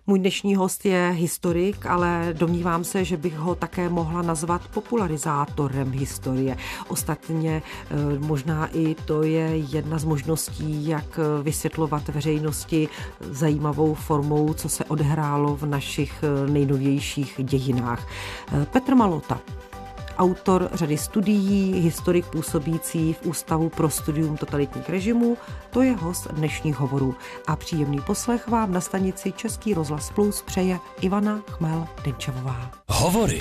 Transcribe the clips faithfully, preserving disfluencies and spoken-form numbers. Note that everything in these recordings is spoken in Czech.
Můj dnešní host je historik, ale domnívám se, že bych ho také mohla nazvat popularizátorem historie. Ostatně možná i to je jedna z možností, jak vysvětlovat veřejnosti zajímavou formou, co se odehrálo v našich nejnovějších dějinách. Petr Malota, autor řady studií, historik působící v Ústavu pro studium totalitních režimů, to je host dnešních hovorů. A příjemný poslech vám na stanici Český rozhlas Plus přeje Ivana Chmel-Denčevová. Hovory.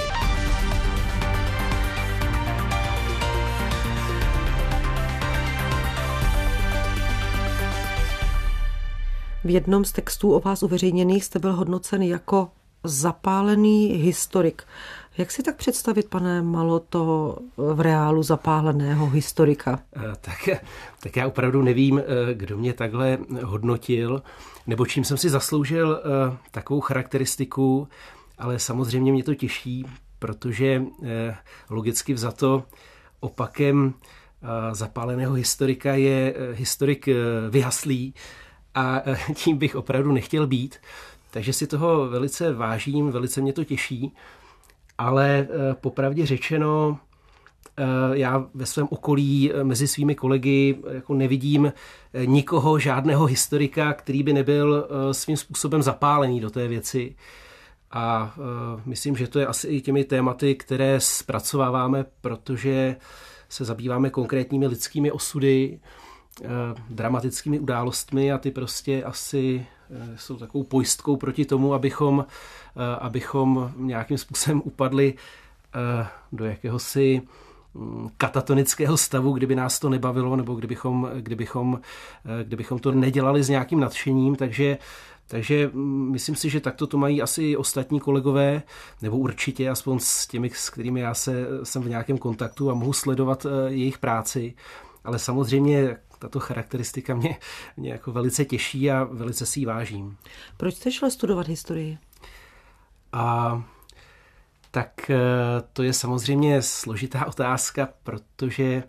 V jednom z textů o vás uveřejněných jste byl hodnocen jako zapálený historik. Jak si tak představit, pane Maloto, v reálu zapáleného historika? Tak, tak já opravdu nevím, kdo mě takhle hodnotil, nebo čím jsem si zasloužil takovou charakteristiku, ale samozřejmě mě to těší, protože logicky vzato opakem zapáleného historika je historik vyhaslý a tím bych opravdu nechtěl být. Takže si toho velice vážím, velice mě to těší. Ale popravdě řečeno, já ve svém okolí mezi svými kolegy jako nevidím nikoho, žádného historika, který by nebyl svým způsobem zapálený do té věci. A myslím, že to je asi i těmi tématy, které zpracováváme, protože se zabýváme konkrétními lidskými osudy, dramatickými událostmi a ty prostě asi jsou takovou pojistkou proti tomu, abychom, abychom nějakým způsobem upadli do jakéhosi katatonického stavu, kdyby nás to nebavilo, nebo kdybychom, kdybychom, kdybychom to nedělali s nějakým nadšením. Takže, takže myslím si, že takto to mají asi i ostatní kolegové, nebo určitě, aspoň s těmi, s kterými já se, jsem v nějakém kontaktu a mohu sledovat jejich práci. Ale samozřejmě tato charakteristika mě, mě jako velice těší a velice si ji vážím. Proč jste šel studovat historii? A tak to je samozřejmě složitá otázka, protože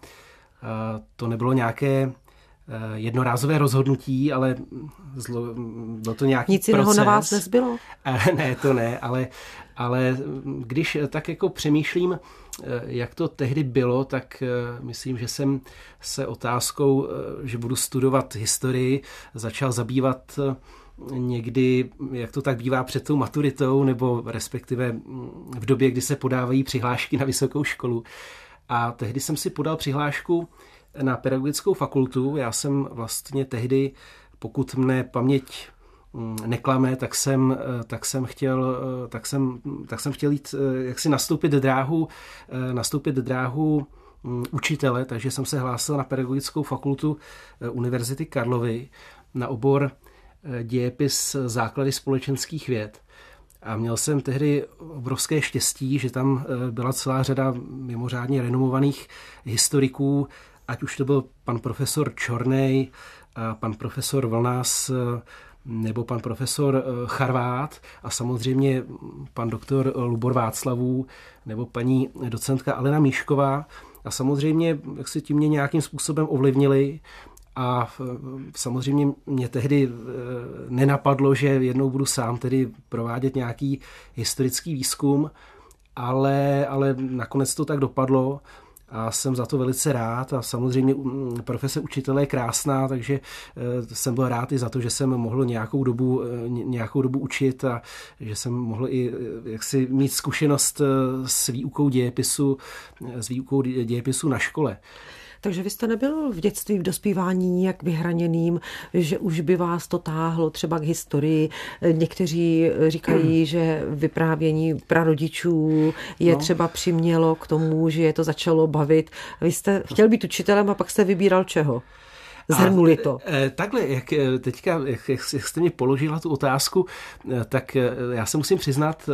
to nebylo nějaké jednorázové rozhodnutí, ale zlo, bylo to nějaký Nic proces. jiného na vás nezbylo? Ne, to ne, ale, ale když tak jako přemýšlím, jak to tehdy bylo, tak myslím, že jsem se otázkou, že budu studovat historii, začal zabývat někdy, jak to tak bývá před tou maturitou, nebo respektive v době, kdy se podávají přihlášky na vysokou školu. A tehdy jsem si podal přihlášku na pedagogickou fakultu. Já jsem vlastně tehdy, pokud mne paměť neklame, tak jsem, tak jsem chtěl, tak jsem, tak jsem chtěl jít, jak si nastoupit dráhu, nastoupit dráhu učitele, takže jsem se hlásil na pedagogickou fakultu Univerzity Karlovy na obor dějepis základy společenských věd. A měl jsem tehdy obrovské štěstí, že tam byla celá řada mimořádně renomovaných historiků, ať už to byl pan profesor Čornej, pan profesor Vlnas, nebo pan profesor Charvát a samozřejmě pan doktor Lubor Václavů nebo paní docentka Alena Míšková. A samozřejmě, jak si tím mě nějakým způsobem ovlivnili a samozřejmě mě tehdy nenapadlo, že jednou budu sám tedy provádět nějaký historický výzkum, ale, ale nakonec to tak dopadlo. A jsem za to velice rád a samozřejmě profese učitele je krásná, takže jsem byl rád i za to, že jsem mohl nějakou dobu, nějakou dobu učit a že jsem mohl i jaksi mít zkušenost s výukou dějepisu, s výukou dějepisu na škole. Takže vy jste nebyl v dětství, v dospívání nijak vyhraněným, že už by vás to táhlo třeba k historii. Někteří říkají, že vyprávění prarodičů je no. třeba přimělo k tomu, že je to začalo bavit. Vy jste chtěl být učitelem a pak jste vybíral čeho? Zhrnuli to. Takhle, jak teďka, jak, jak jste mi položila tu otázku, tak já se musím přiznat,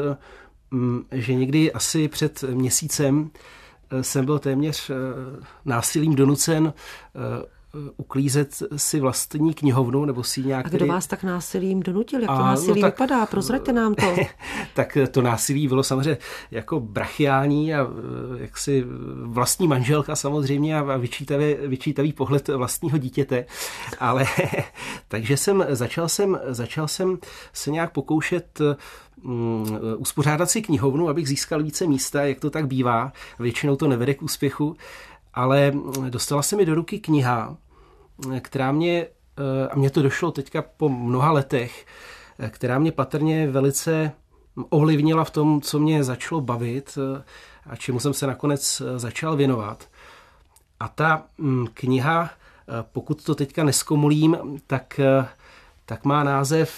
že někdy asi před měsícem jsem byl téměř násilím donucen uklízet si vlastní knihovnu, nebo si nějak... A kdo vás tak násilím donutil? Jak to a, násilí no tak, vypadá? Prozraďte nám to. Tak to násilí bylo samozřejmě jako brachiální a jaksi vlastní manželka samozřejmě a vyčítavý, vyčítavý pohled vlastního dítěte. Ale takže jsem, začal jsem, začal jsem se nějak pokoušet um, uspořádat si knihovnu, abych získal více místa, jak to tak bývá. Většinou to nevede k úspěchu, ale dostala se mi do ruky kniha, která mě, a mně to došlo teďka po mnoha letech, která mě patrně velice ovlivnila v tom, co mě začalo bavit a čemu jsem se nakonec začal věnovat. A ta kniha, pokud to teďka neskomolím, tak, tak má název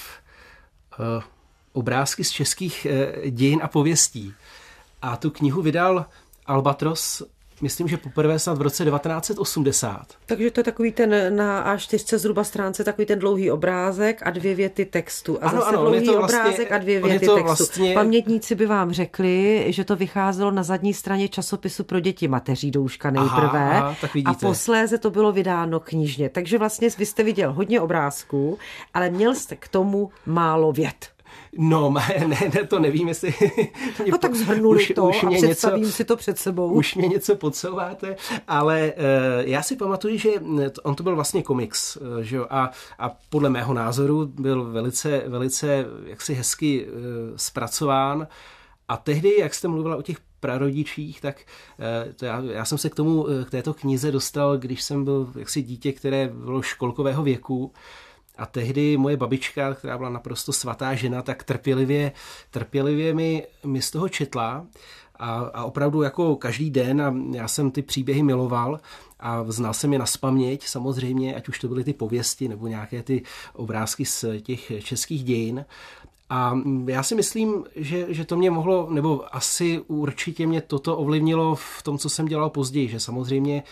Obrázky z českých dějin a pověstí. A tu knihu vydal Albatros, myslím, že poprvé snad v roce devatenáct set osmdesát. Takže to je takový ten na á čtyři zhruba stránce, takový ten dlouhý obrázek a dvě věty textu. A ano, zase ano, dlouhý vlastně, obrázek a dvě věty textu. Vlastně... Pamětníci by vám řekli, že to vycházelo na zadní straně časopisu pro děti Mateří Douška nejprve. Aha, tak vidíte. A posléze to bylo vydáno knižně. Takže vlastně vy jste viděl hodně obrázků, ale měl jste k tomu málo vět. No, ne, ne, to nevím, jestli... No tak zhrnuli už, to už a představím něco, si to před sebou. Už mě něco podsouváte, ale uh, já si pamatuju, že on to byl vlastně komiks, uh, že jo, a, a podle mého názoru byl velice, velice jaksi hezky uh, zpracován. A tehdy, jak jste mluvila o těch prarodičích, tak uh, to já, já jsem se k tomu, k této knize dostal, když jsem byl jaksi dítě, které bylo školkového věku. A tehdy moje babička, která byla naprosto svatá žena, tak trpělivě, trpělivě mi, mi z toho četla a, a opravdu jako každý den a já jsem ty příběhy miloval a znal jsem je nazpaměť samozřejmě, ať už to byly ty pověsti nebo nějaké ty obrázky z těch českých dějin. A já si myslím, že, že to mě mohlo, nebo asi určitě mě toto ovlivnilo v tom, co jsem dělal později, že samozřejmě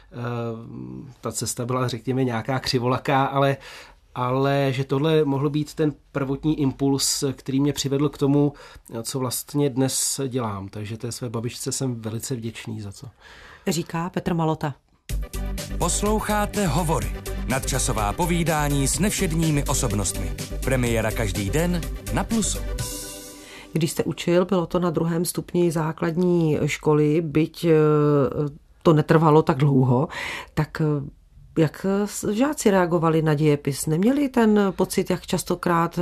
ta cesta byla, řekněme, nějaká křivolaká, ale ale že tohle mohl být ten prvotní impuls, který mě přivedl k tomu, co vlastně dnes dělám. Takže té své babičce jsem velice vděčný za to. Říká Petr Malota. Posloucháte Hovory. Nadčasová povídání s nevšedními osobnostmi. Premiéra každý den na Plusu. Když jste učil, bylo to na druhém stupni základní školy, byť to netrvalo tak dlouho, tak jak žáci reagovali na dějepis? Neměli ten pocit, jak častokrát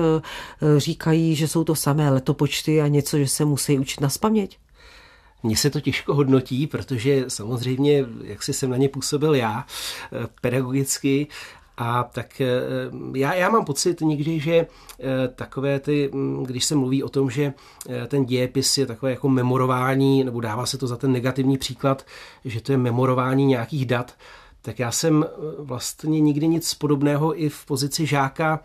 říkají, že jsou to samé letopočty a něco, že se musí učit nazpaměť? Mně se to těžko hodnotí, protože samozřejmě, jak si jsem na ně působil já, pedagogicky, a tak já, já mám pocit někdy, že takové ty, když se mluví o tom, že ten dějepis je takové jako memorování, nebo dává se to za ten negativní příklad, že to je memorování nějakých dat, tak já jsem vlastně nikdy nic podobného i v pozici žáka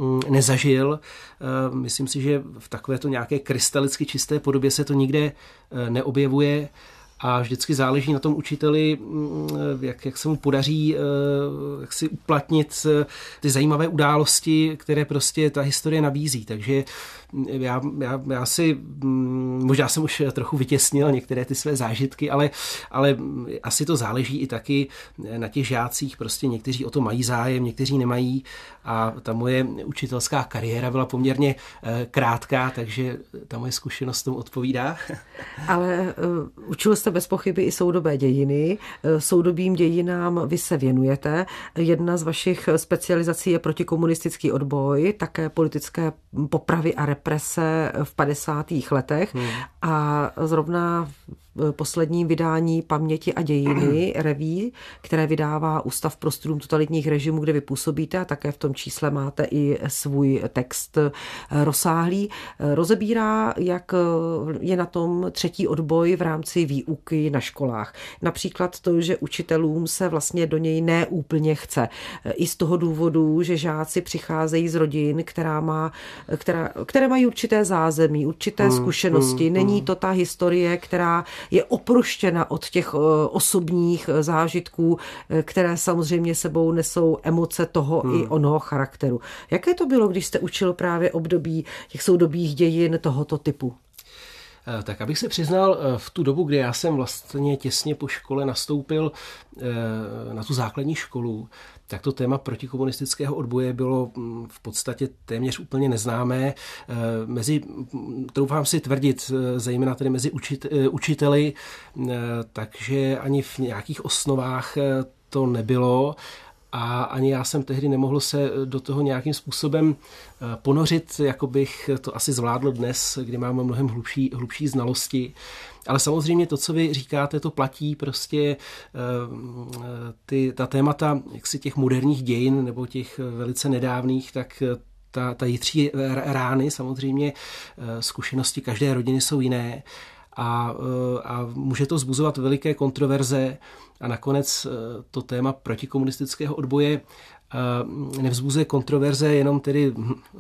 nezažil. Myslím si, že v takovéto nějaké krystalicky čisté podobě se to nikde neobjevuje a vždycky záleží na tom učiteli, jak, jak se mu podaří jak si uplatnit ty zajímavé události, které prostě ta historie nabízí. Takže já, já, já si, možná jsem už trochu vytěsnil některé ty své zážitky, ale, ale asi to záleží i taky na těch žácích. Prostě někteří o to mají zájem, někteří nemají a ta moje učitelská kariéra byla poměrně krátká, takže ta moje zkušenost tomu odpovídá. Ale uh, učil jste bez pochyby i soudobé dějiny. Soudobým dějinám vy se věnujete. Jedna z vašich specializací je protikomunistický odboj, také politické popravy a represe v padesátých letech. Hmm. A zrovna v posledním vydání Paměti a dějiny reví, které vydává Ústav pro studium totalitních režimů, kde vy působíte a také v tom čísle máte i svůj text rozsáhlý, rozebírá, jak je na tom třetí odboj v rámci výuky na školách. Například to, že učitelům se vlastně do něj neúplně chce. I z toho důvodu, že žáci přicházejí z rodin, která má, která, které mají určité zázemí, určité hmm, zkušenosti. Hmm, Není to ta historie, která je oproštěna od těch osobních zážitků, které samozřejmě sebou nesou emoce toho hmm. i onoho charakteru. Jaké to bylo, když jste učil právě období těch soudobých dějin tohoto typu? Tak abych se přiznal, v tu dobu, kdy já jsem vlastně těsně po škole nastoupil na tu základní školu, tak to téma protikomunistického odboje bylo v podstatě téměř úplně neznámé. Mezi, troufám si tvrdit, zejména tedy mezi učit, učiteli, takže ani v nějakých osnovách to nebylo. A ani já jsem tehdy nemohl se do toho nějakým způsobem ponořit, jako bych to asi zvládl dnes, kdy mám mnohem hlubší, hlubší znalosti. Ale samozřejmě to, co vy říkáte, to platí prostě ty, ta témata jaksi těch moderních dějin nebo těch velice nedávných, tak ta, ta jitří rány, samozřejmě zkušenosti každé rodiny jsou jiné. A, a může to vzbuzovat veliké kontroverze a nakonec to téma protikomunistického odboje nevzbuzuje kontroverze jenom tedy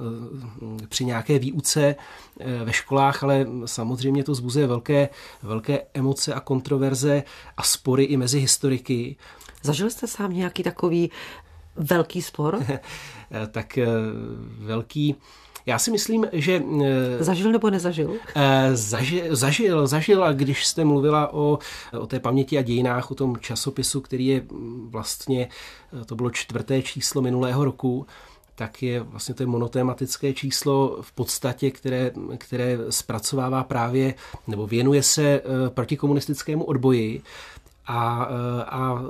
při nějaké výuce ve školách, ale samozřejmě to vzbuzuje velké, velké emoce a kontroverze a spory i mezi historiky. Zažil jste sám nějaký takový velký spor? Tak velký... Já si myslím, že... Zažil nebo nezažil? Zažil, zažil, zažil a když jste mluvila o, o té paměti a dějinách, o tom časopisu, který je vlastně, to bylo čtvrté číslo minulého roku, tak je vlastně to je monotématické číslo v podstatě, které, které zpracovává právě, nebo věnuje se protikomunistickému odboji. A, a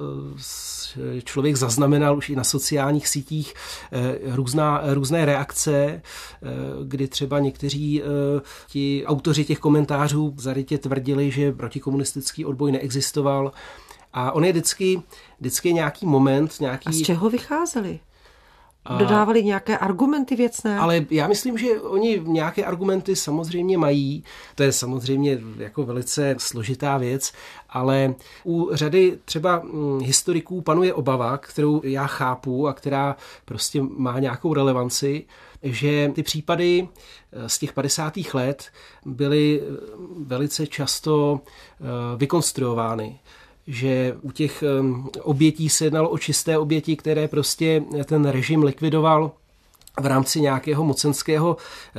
člověk zaznamenal už i na sociálních sítích různá, různé reakce, kdy třeba někteří ti autoři těch komentářů zarytě tvrdili, že protikomunistický odboj neexistoval. A on je vždycky, vždycky nějaký moment, nějaký... A z čeho vycházeli? Dodávali nějaké argumenty věcné? Ale já myslím, že oni nějaké argumenty samozřejmě mají. To je samozřejmě jako velice složitá věc, ale u řady třeba historiků panuje obava, kterou já chápu a která prostě má nějakou relevanci, že ty případy z těch padesátých let byly velice často vykonstruovány. Že u těch obětí se jednalo o čisté oběti, které prostě ten režim likvidoval v rámci nějakého mocenského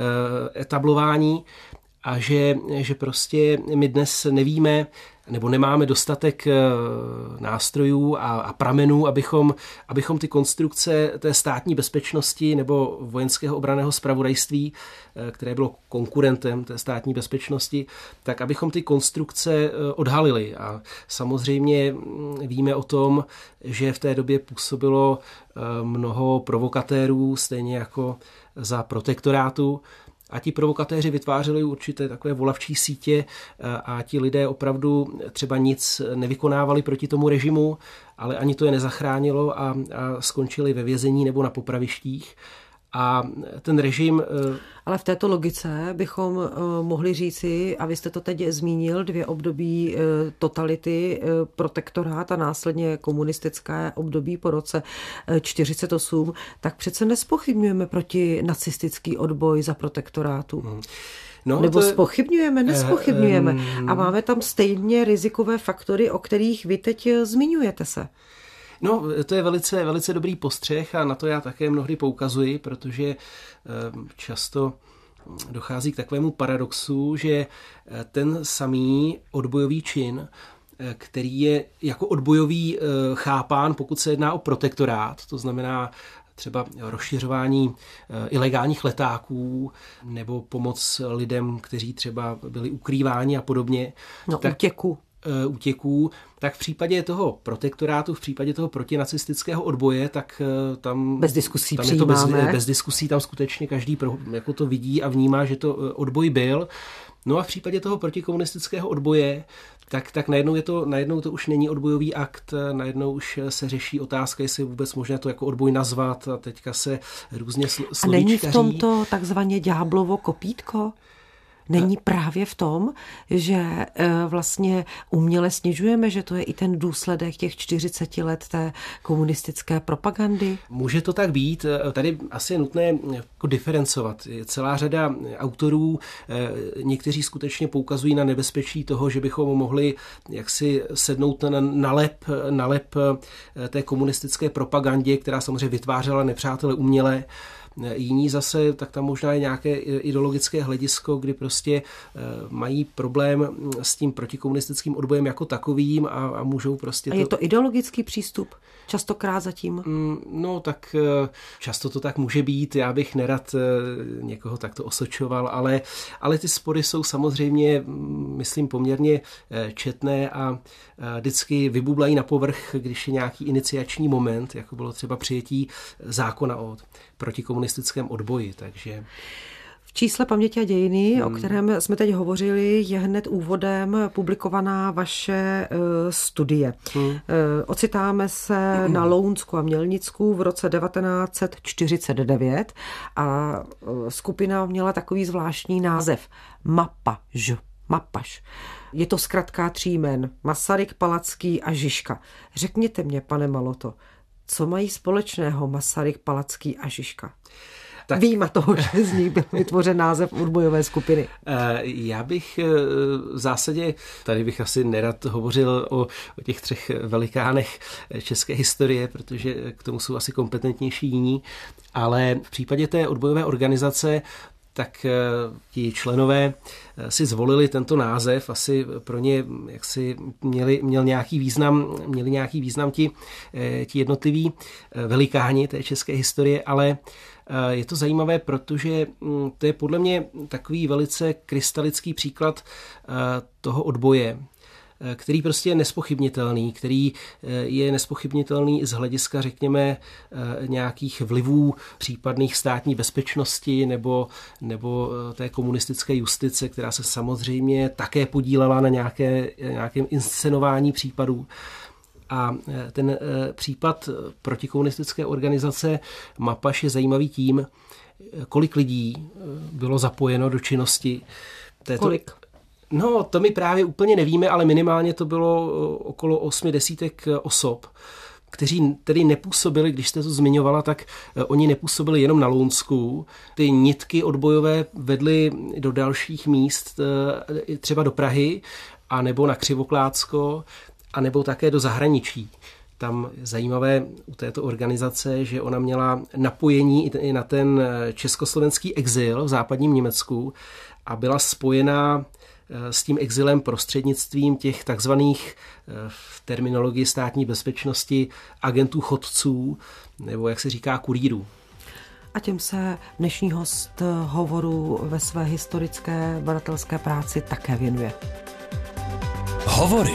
etablování a že, že prostě my dnes nevíme nebo nemáme dostatek nástrojů a, a pramenů, abychom, abychom ty konstrukce té státní bezpečnosti nebo vojenského obranného zpravodajství, které bylo konkurentem té státní bezpečnosti, tak abychom ty konstrukce odhalili. A samozřejmě víme o tom, že v té době působilo mnoho provokatérů, stejně jako za protektorátu, a ti provokatéři vytvářeli určité takové volavčí sítě a ti lidé opravdu třeba nic nevykonávali proti tomu režimu, ale ani to je nezachránilo a, a skončili ve vězení nebo na popravištích. A ten režim... Ale v této logice bychom mohli říci, a vy jste to teď zmínil, dvě období totality, protektorát a následně komunistické období po roce čtyřicet osm, tak přece nespochybňujeme proti nacistický odboj za protektorátu. Hmm. No, Nebo to... zpochybňujeme, nespochybňujeme. Um... A máme tam stejně rizikové faktory, o kterých vy teď zmiňujete se. No, to je velice, velice dobrý postřeh a na to já také mnohdy poukazuji, protože často dochází k takovému paradoxu, že ten samý odbojový čin, který je jako odbojový chápán, pokud se jedná o protektorát, to znamená třeba rozšiřování ilegálních letáků nebo pomoc lidem, kteří třeba byli ukrýváni a podobně. No, tak, útěku. útěků, tak v případě toho protektorátu, v případě toho protinacistického odboje, tak tam, bez diskusí tam je to bez, bez diskusí, tam skutečně každý pro, jako to vidí a vnímá, že to odboj byl. No a v případě toho protikomunistického odboje, tak, tak najednou, je to, najednou to už není odbojový akt, najednou už se řeší otázka, jestli je vůbec možné to jako odboj nazvat a teďka se různě slovíčkaří. A není v tomto takzvaně ďáblovo kopítko? Není právě v tom, že vlastně uměle snižujeme, že to je i ten důsledek těch čtyřicet let té komunistické propagandy? Může to tak být. Tady asi je nutné jako diferencovat. Je celá řada autorů, někteří skutečně poukazují na nebezpečí toho, že bychom mohli jaksi sednout na, na, lep, na lep té komunistické propagandě, která samozřejmě vytvářela nepřátele uměle. Jiní zase, tak tam možná je nějaké ideologické hledisko, kdy prostě mají problém s tím protikomunistickým odbojem jako takovým a, a můžou prostě... A je to, to ideologický přístup? Častokrát zatím? No tak často to tak může být, já bych nerad někoho takto osočoval, ale, ale ty spory jsou samozřejmě, myslím, poměrně četné a vždycky vybublají na povrch, když je nějaký iniciační moment, jako bylo třeba přijetí zákona o protikomunistickém odboji, takže... V čísle Paměti a dějiny, hmm. o kterém jsme teď hovořili, je hned úvodem publikovaná vaše uh, studie. Hmm. Uh, ocitáme se hmm. na Lounsku a Mělnicku v roce devatenáct set čtyřicet devět a uh, skupina měla takový zvláštní název Mapaž. Mapaž. Je to zkratka tří jmen. Masaryk, Palacký a Žižka. Řekněte mě, pane Maloto, co mají společného Masaryk, Palacký a Žižka? Tak... Výjima toho, že z nich byl vytvořen název odbojové skupiny. Já bych v zásadě, tady bych asi nerad hovořil o, o těch třech velikánech české historie, protože k tomu jsou asi kompetentnější jiní, ale v případě té odbojové organizace tak ti členové si zvolili tento název, asi pro ně jaksi měli, měl nějaký význam, měli nějaký význam ti, ti jednotliví velikáni té české historie, ale je to zajímavé, protože to je podle mě takový velice krystalický příklad toho odboje, který prostě je nespochybnitelný, který je nespochybnitelný z hlediska, řekněme, nějakých vlivů případných státní bezpečnosti nebo, nebo té komunistické justice, která se samozřejmě také podílela na nějaké, nějakém inscenování případů. A ten případ protikomunistické organizace Mapaž je zajímavý tím, kolik lidí bylo zapojeno do činnosti této... Kolik? No, to my právě úplně nevíme, ale minimálně to bylo okolo osmi desítek osob, kteří tedy nepůsobili, když jste to zmiňovala, tak oni nepůsobili jenom na Lounsku. Ty nitky odbojové vedly do dalších míst, třeba do Prahy, a nebo na Křivoklátsko, a nebo také do zahraničí. Tam je zajímavé u této organizace, že ona měla napojení i na ten československý exil v západním Německu a byla spojená s tím exilem prostřednictvím těch takzvaných v terminologii státní bezpečnosti agentů chodců, nebo jak se říká kurýrů. A tím se dnešní host hovoru ve své historické badatelské práci také věnuje. Hovory.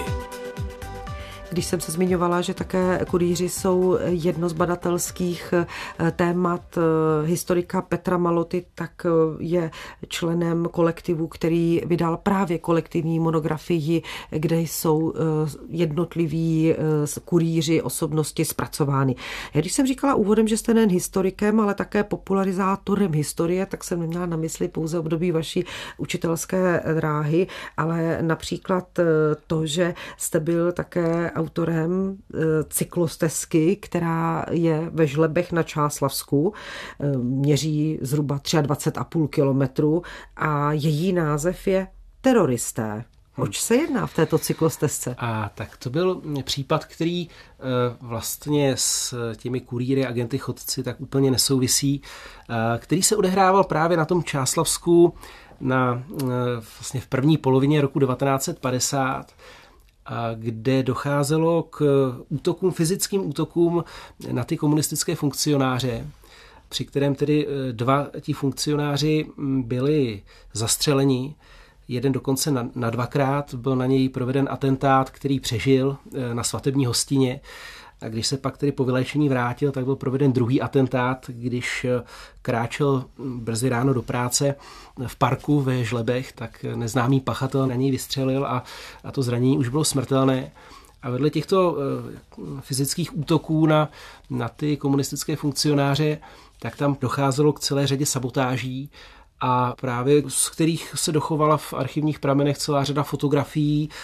Když jsem se zmiňovala, že také kurýři jsou jedno z badatelských témat historika Petra Maloty, tak je členem kolektivu, který vydal právě kolektivní monografii, kde jsou jednotliví kurýři osobnosti zpracovány. Já když jsem říkala úvodem, že jste nejen historikem, ale také popularizátorem historie, tak jsem neměla na mysli pouze období vaší učitelské dráhy, ale například to, že jste byl také autorem cyklostezky, která je ve Žlebech na Čáslavsku, měří zhruba dvacet tři a půl kilometru a její název je Teroristé. Oč se jedná v této cyklostezce? A tak to byl případ, který vlastně s těmi kurýry, agenty chodci tak úplně nesouvisí, který se odehrával právě na tom Čáslavsku na, vlastně v první polovině roku devatenáct set padesát, kde docházelo k útokům, fyzickým útokům na ty komunistické funkcionáře, při kterém tedy dva ti funkcionáři byli zastřeleni. Jeden dokonce na, na dvakrát, byl na něj proveden atentát, který přežil na svatební hostině. A když se pak tedy po vyléčení vrátil, tak byl proveden druhý atentát, když kráčel brzy ráno do práce v parku ve Žlebech, tak neznámý pachatel na něj vystřelil a, a to zranění už bylo smrtelné. A vedle těchto fyzických útoků na, na ty komunistické funkcionáře, tak tam docházelo k celé řadě sabotáží, a právě z kterých se dochovala v archivních pramenech celá řada fotografií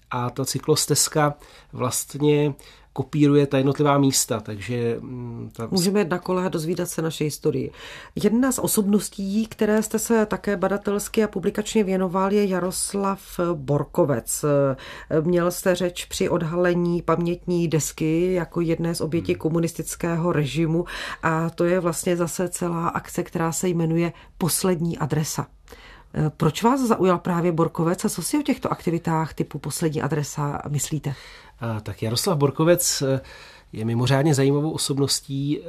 a ta cyklostezka vlastně kopíruje ta jednotlivá místa, takže... Ta... Můžeme jet na kole a dozvídat se naše historii. Jedna z osobností, které jste se také badatelsky a publikačně věnoval, je Jaroslav Borkovec. Měl jste řeč při odhalení pamětní desky jako jedné z obětí hmm. komunistického režimu a to je vlastně zase celá akce, která se jmenuje Poslední adresa. Proč vás zaujal právě Borkovec a co si o těchto aktivitách typu Poslední adresa myslíte? Tak Jaroslav Borkovec je mimořádně zajímavou osobností.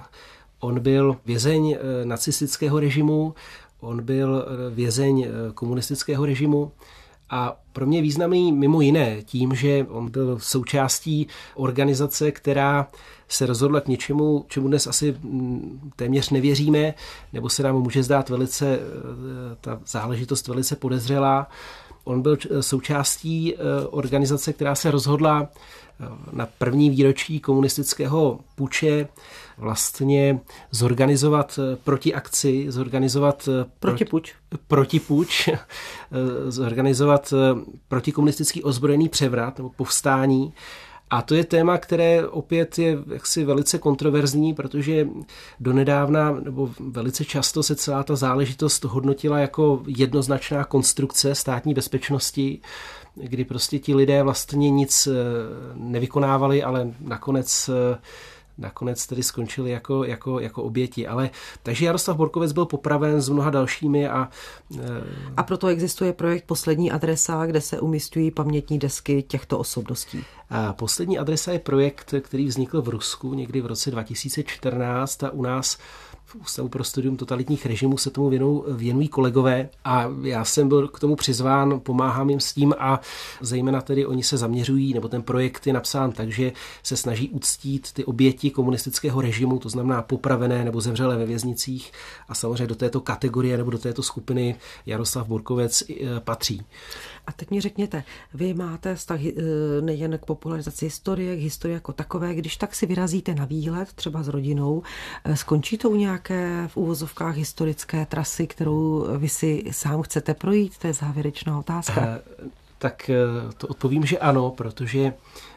On byl vězeň nacistického režimu, on byl vězeň komunistického režimu a pro mě významný mimo jiné tím, že on byl součástí organizace, která se rozhodla k něčemu, čemu dnes asi téměř nevěříme, nebo se nám může zdát velice, ta záležitost velice podezřelá. On byl součástí organizace, která se rozhodla na první výročí komunistického puče vlastně zorganizovat protiakci, zorganizovat protipuč, protipuč zorganizovat protikomunistický ozbrojený převrat nebo povstání. A to je téma, které opět je jaksi velice kontroverzní, protože donedávna nebo velice často se celá ta záležitost hodnotila jako jednoznačná konstrukce státní bezpečnosti, kdy prostě ti lidé vlastně nic nevykonávali, ale nakonec nakonec tedy skončili jako, jako, jako oběti. Ale, takže Jaroslav Borkovec byl popraven s mnoha dalšími. A, a proto existuje projekt Poslední adresa, kde se umísťují pamětní desky těchto osobností. A Poslední adresa je projekt, který vznikl v Rusku někdy v roce dva tisíce čtrnáct a u nás v Ústavu pro studium totalitních režimů se tomu věnou, věnují kolegové a já jsem byl k tomu přizván, pomáhám jim s tím a zejména tedy oni se zaměřují, nebo ten projekt je napsán tak, že se snaží uctít ty oběti komunistického režimu, to znamená popravené nebo zemřelé ve věznicích a samozřejmě do této kategorie nebo do této skupiny Jaroslav Borkovec patří. A teď mi řekněte, vy máte vztah nejen k popularizaci historie, k historii jako takové, když tak si vyrazíte na výlet, třeba s rodinou, skončí to u nějaké v úvozovkách historické trasy, kterou vy si sám chcete projít? To je závěrečná otázka. E, tak to odpovím, že ano, protože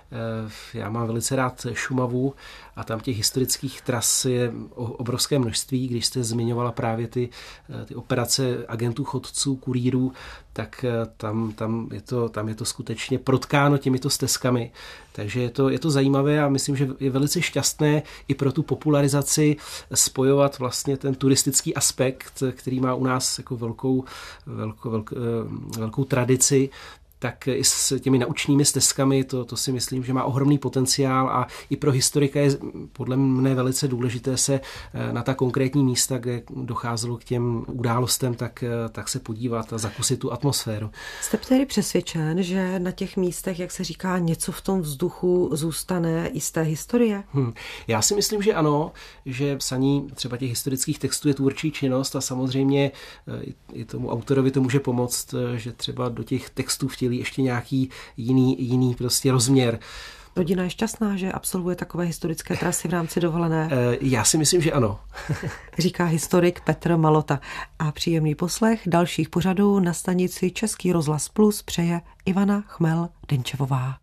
já mám velice rád Šumavu a tam těch historických tras je obrovské množství. Když jste zmiňovala právě ty, ty operace agentů, chodců, kurýrů, tak tam, tam, je to, tam je to skutečně protkáno těmito stezkami. Takže je to, je to zajímavé a myslím, že je velice šťastné i pro tu popularizaci spojovat vlastně ten turistický aspekt, který má u nás jako velkou, velkou, velkou, velkou tradici, tak i s těmi naučnými stezkami, to, to si myslím, že má ohromný potenciál a i pro historika je podle mne velice důležité se na ta konkrétní místa, kde docházelo k těm událostem, tak, tak se podívat a zakusit tu atmosféru. Jste tedy přesvědčen, že na těch místech, jak se říká, něco v tom vzduchu zůstane i z té historie? Hmm. Já si myslím, že ano, že psaní třeba těch historických textů je tvůrčí činnost a samozřejmě i tomu autorovi to může pomoct, že třeba do těch textů vtělí ještě nějaký jiný, jiný prostě rozměr. Rodina je šťastná, že absolvuje takové historické trasy v rámci dovolené? Já si myslím, že ano. Říká historik Petr Malota. A příjemný poslech dalších pořadů na stanici Český rozhlas Plus přeje Ivana Chmel-Denčevová.